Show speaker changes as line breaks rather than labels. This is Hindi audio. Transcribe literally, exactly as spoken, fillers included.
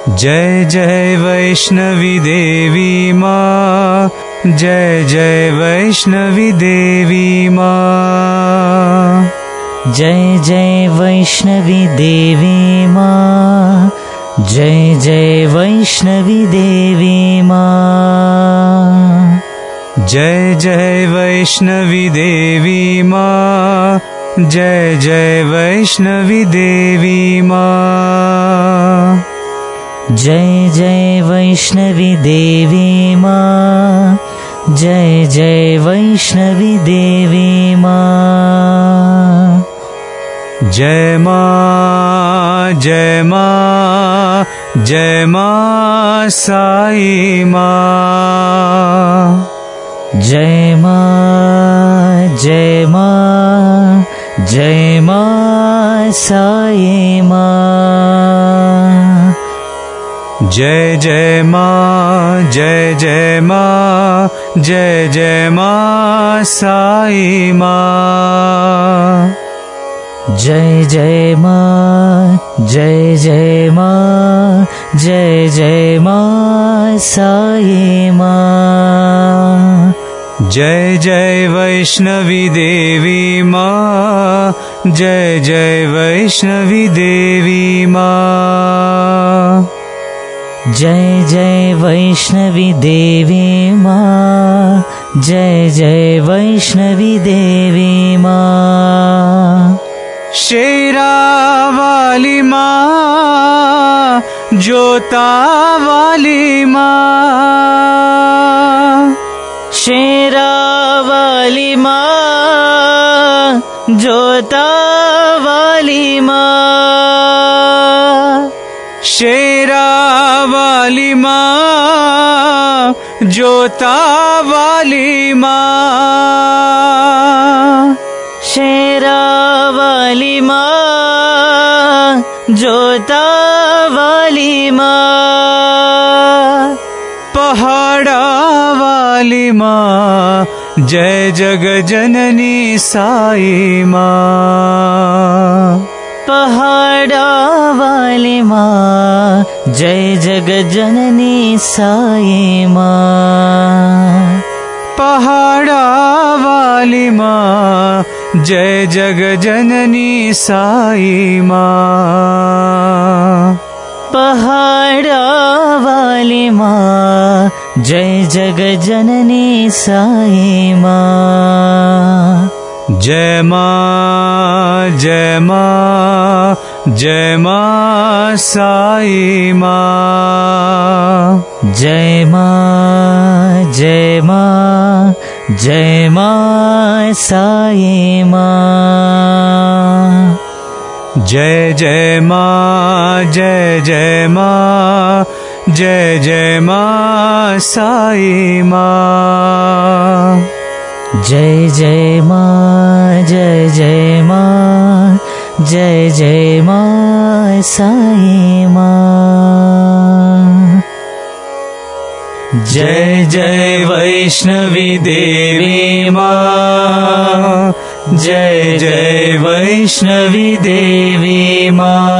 जय जय वैष्णवी देवी माँ, जय जय वैष्णवी देवी माँ।
जय जय वैष्णवी देवी माँ, जय जय वैष्णवी देवी माँ।
जय जय वैष्णवी देवी माँ, जय जय वैष्णवी देवी माँ।
जय जय वैष्णवी देवी माँ, जय जय वैष्णवी देवी माँ।
जय माँ, जय माँ, जय माँ साई माँ।
जय माँ, जय माँ, जय माँ साई माँ।
जय जय माँ, जय जय माँ, जय जय माँ साई माँ।
जय जय माँ, जय जय माँ, जय जय माँ साई माँ।
जय जय वैष्णवी देवी माँ, जय जय वैष्णवी देवी माँ।
जय जय वैष्णवी देवी माँ, जय जय वैष्णवी देवी माँ।
शेरा वाली माँ, जोता वाली माँ।
शेरा वाली माँ, जोता वाली माँ।
शेरा वाली माँ, जोता वाली माँ।
शेरा वाली माँ, जोता वाली माँ।
पहाड़ा वाली माँ, जय जग जननी साई माँ।
पहाड़ा वाली माँ, जय जग जननी साई माँ।
पहाड़ा वाली माँ, जय जग जननी साई माँ।
पहाड़ा वाली माँ, जय जग जननी साई माँ।
जय माँ, जय माँ, जय माँ साई माँ।
जय माँ, जय माँ, जय माँ साई माँ।
जय जय माँ, जय जय माँ, जय जय माँ साई माँ।
जय जय माँ, जय जय माँ, जय जय माँ साई माँ।
जय जय वैष्णवी देवी माँ, जय जय वैष्णवी देवी माँ।